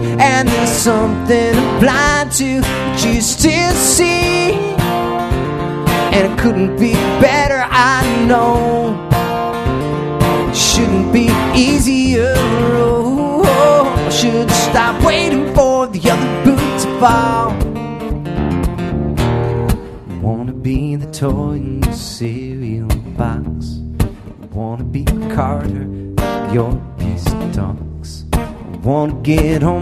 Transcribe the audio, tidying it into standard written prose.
and there's something I'm blind to that you still see. And it couldn't be better, I know. It shouldn't be easier. Oh, I should stop waiting for the other boot to fall. I wanna be the toy in the cereal box. I wanna be Carter, your piece of talks. I wanna get home